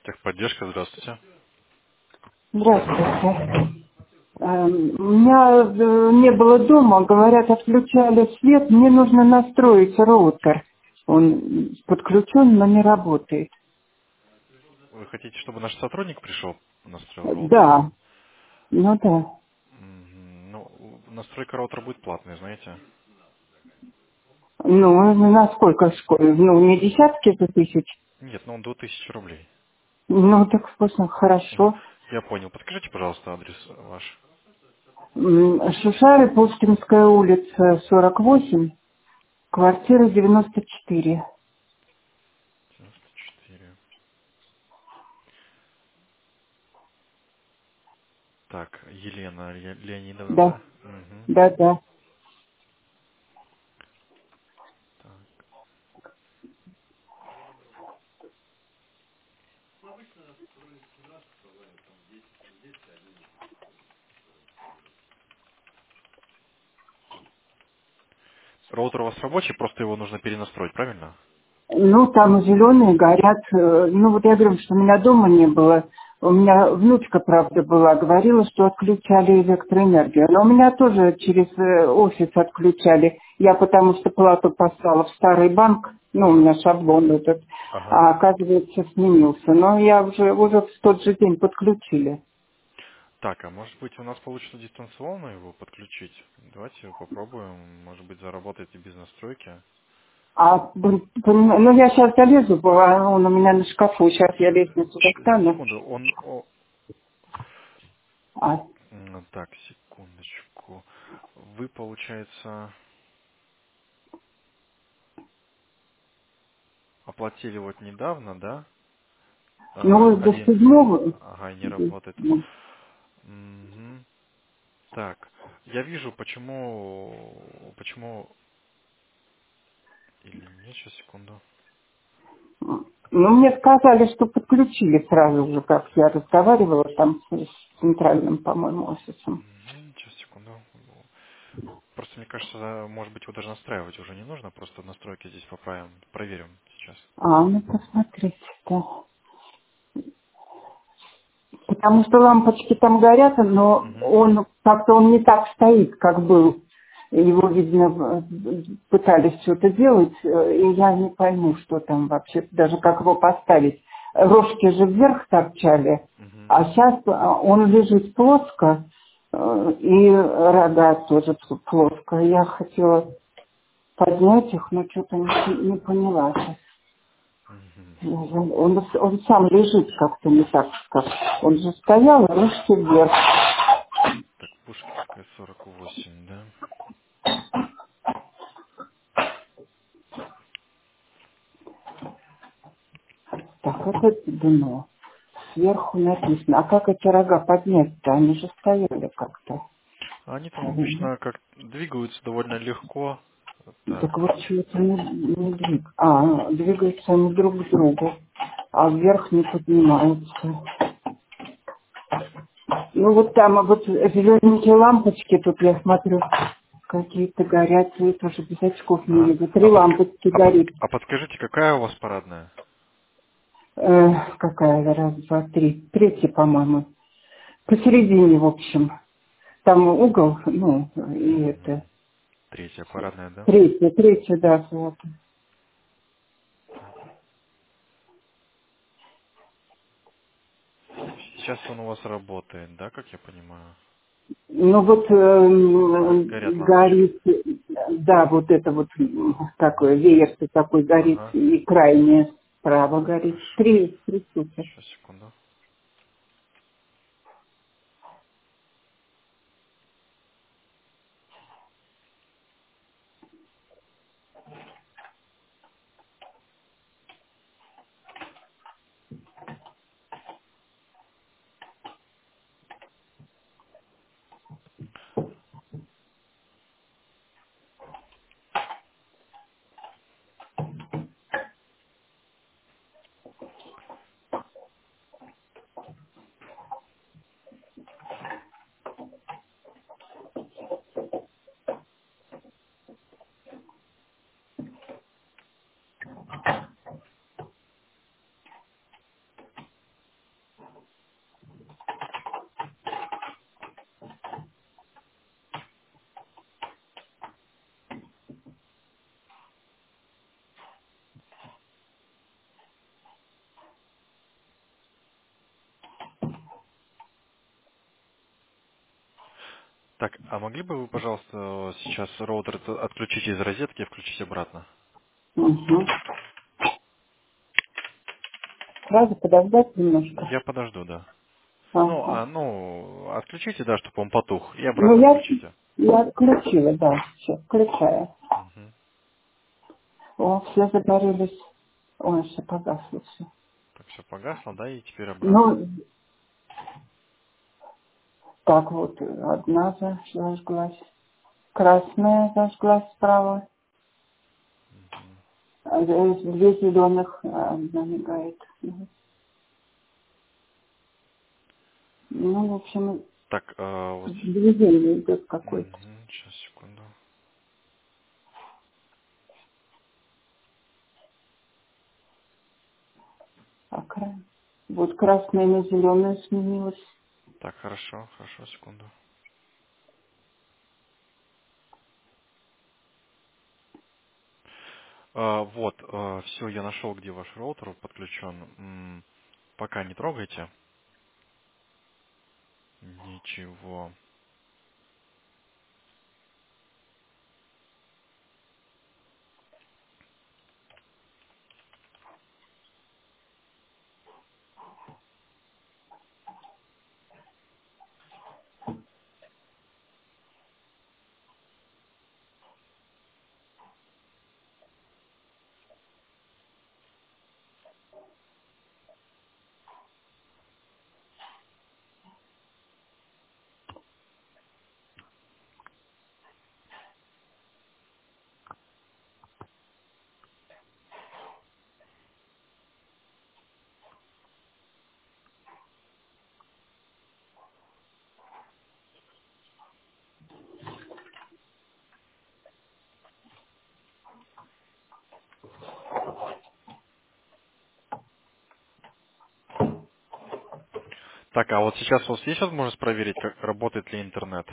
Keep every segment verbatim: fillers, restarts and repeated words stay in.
Техподдержка, здравствуйте. Здравствуйте. Эм, У меня э, не было дома, говорят, отключали свет, мне нужно настроить роутер. Он подключен, но не работает. Вы хотите, чтобы наш сотрудник пришел, настроил роутер, да? Да, ну да. Мгм. Ну, настройка роутера будет платная, знаете? Ну, насколько школы? Ну, не десятки же тысяч. Нет, ну он до тысячи рублей. Ну, так вкусно, Мгм. хорошо. Я понял. Подскажите, пожалуйста, адрес ваш. М, Шушары, Пушкинская улица, сорок восемь, квартира девяносто четыре. девяносто четыре. Так, Елена Ле- Леонидовна, Да, да? Угу. да, да. Так. Роутер у вас рабочий, просто его нужно перенастроить, правильно? Ну, там зеленые горят. э, Ну, вот я говорю, что у меня дома не было. У меня внучка, правда, была, говорила, что отключали электроэнергию. Но у меня тоже через э, офис отключали. Я потому что плату послала в старый банк, ну, у меня шаблон этот, Ага. а оказывается сменился. Но я уже, уже в тот же день подключили. Так, а может быть у нас получится дистанционно его подключить? Давайте попробуем. Может быть заработает и без настройки. А, блин, поним- ну, я сейчас залезу, а он у меня на шкафу, сейчас я лестницу Щ- достану. Секунду, он... о, А, м, так, секундочку. Вы, получается, оплатили вот недавно, да? ну, А, до аренду. седьмого. Ага, и не работает. Мгм. Так, я вижу, почему... Почему... Или нет, сейчас, секунду. Ну, мне сказали, что подключили сразу же, как я разговаривала там с с центральным, по-моему, офисом. Мгм, сейчас, секунду. Просто, мне кажется, может быть, его даже настраивать уже не нужно. Просто настройки здесь поправим. Проверим сейчас. А, ну, посмотрите, да. Потому что лампочки там горят, но Мгм. он как-то он не так стоит, как был. Его, видно, в- пытались что-то делать, э, и я не пойму, что там вообще, даже как его поставить. Рожки же вверх торчали, Мгм. а сейчас он лежит плоско, э, и рога тоже плоско. Я хотела поднять их, но что-то не, не поняла. Мгм. Он, он- он сам лежит как-то не так, как он же стоял, ручки вверх. Так, Пушкинская сорок восемь, да? Так, это дно. Сверху написано. А как эти рога поднять-то? Они же стояли как-то. А они там Мгм. обычно как двигаются довольно легко. Вот Так так. вот, что-то не, не двиг. А, двигаются они друг к другу, а вверх не поднимаются. Ну вот там, а вот зелененькие лампочки, тут я смотрю, какие-то горят, и тоже без очков не Ага. вижу. А, Три подск- лампочки а, под- горит. а подскажите, какая у вас парадная? Э, какая? Раз, два, три. Третья, по-моему. Посередине, в общем. Там угол, ну, и это. Мгм. Третья парадная, да? Третья, третья, да, вот. Так. Сейчас он у вас работает, да, как я понимаю? Ну вот Га- эм, Горят лампочки. горит, да, вот это вот м, такое, веер такой горит, Ага. и крайняя справа горит. Хорошо. Три, три штуки. Сейчас, секунду. Так, а могли бы вы, пожалуйста, сейчас роутер т- отключить из розетки и включить обратно? Угу. Сразу подождать немножко. Я подожду, да. Ну, Ага. а, ну, отключите, да, чтобы он потух, и Ну, обратно я, включите. я отключила, да, все, включаю. Мгм. О, все загорелись. Ой, все погасло все. Так, все погасло, да, и теперь обратно. Ну, так вот, одна за- зажглась. Красная зажглась справа. Мгм. А здесь две зеленых, а одна мигает. Мгм. Ну, в общем, Так, а, вот... движение идет какое-то. Сейчас, секунду. Окраин. Вот красная на зеленую сменилась. Так, хорошо, хорошо, секунду. А, вот, все, я нашел, где ваш роутер подключен. М, Пока не трогайте. Ничего. Так, а вот сейчас у вас есть возможность проверить, как работает ли интернет?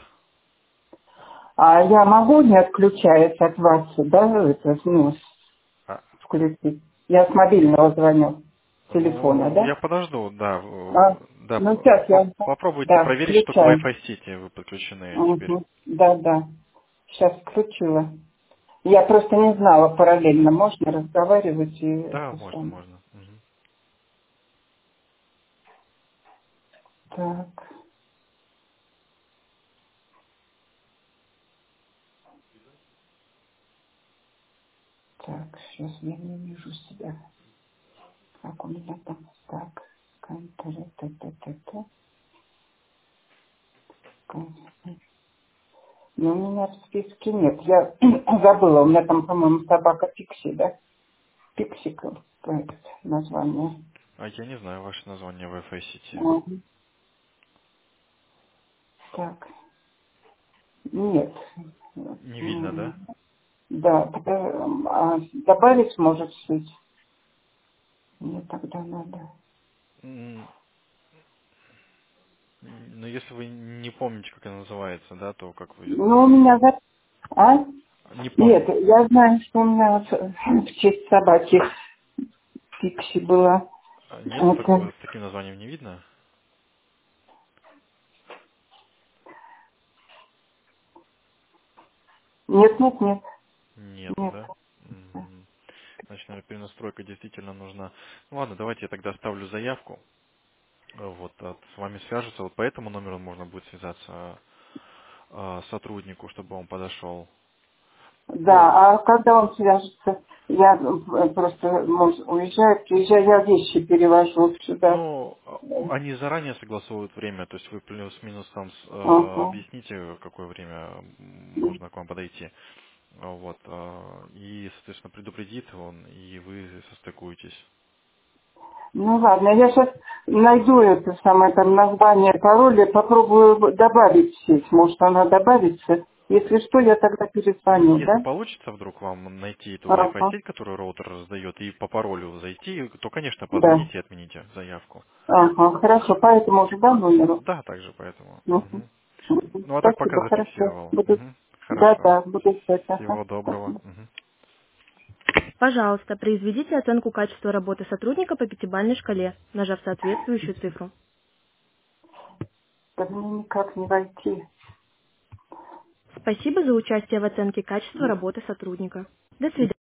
А я могу, не отключаясь от вас, да, это, ну, А, включить? Я с мобильного звоню, с телефона, ну, да? я подожду, да. А, в- Да, ну, сейчас по- я, попробуйте да, проверить, что к включаю. Wi-Fi сети вы подключены теперь. Угу. Да, да, сейчас включила. Я просто не знала параллельно, можно разговаривать и Да, это можно, самое. можно. Мгм. Так, так, сейчас я не вижу себя. Как у меня там, так, контакт, та-та-та-та. Но у меня в списке нет. Я забыла, у меня там, по-моему, собака Пикси, да? Пиксик, проект, название. А я не знаю ваше название Wi-Fi сети. Мгм. Так, нет. Не видно, М, да? Да, тогда, а добавить может сеть? Мне тогда надо. М, Ну, если вы не помните, как она называется, да, то как вы ее Ну, у назовете? меня... за- А? Не Нет, помните. я знаю, что у меня вот в честь собаки Пикси была. А нет, с, Это... такой- с таким названием не видно? Нет, нет, нет, Нету, нет. да? Мгм. Значит, наверное, перенастройка действительно нужна. Ну ладно, давайте я тогда оставлю заявку. Э, Вот, а с вами свяжутся. Вот по этому номеру можно будет связаться а, сотруднику, чтобы он подошел. Ну, Да, а когда он свяжется? Я э, просто может, уезжаю, приезжаю, я вещи перевожу сюда. ну, а, они заранее согласовывают время, то есть вы плюс-минус там с- э, Ага. объясните, в какое время можно к вам подойти. А, Вот, а, и, соответственно, предупредит он, и вы состыкуетесь. Ну ладно, я сейчас найду это самое там название пароля, попробую добавить в сеть. Может, она добавится. Если что, я тогда перезвоню, Если да? получится вдруг вам найти эту Wi-Fi Ага. сеть, которую роутер раздает, и по паролю зайти, то, конечно, Да. позвоните и отмените заявку. Ага, хорошо, поэтому уже, да, номеру? Да, также поэтому. Мгм. Мгм. Мгм. Ну, а так пока Спасибо, хорошо. зафиксировал. Буду... Мгм. Да, Хорошо. да, буду ждать. Ага. Всего доброго. Спасибо. Мгм. Пожалуйста, произведите оценку качества работы сотрудника по пятибалльной шкале, нажав соответствующую цифру. Да мне никак не войти. Спасибо за участие в оценке качества работы сотрудника. До свидания.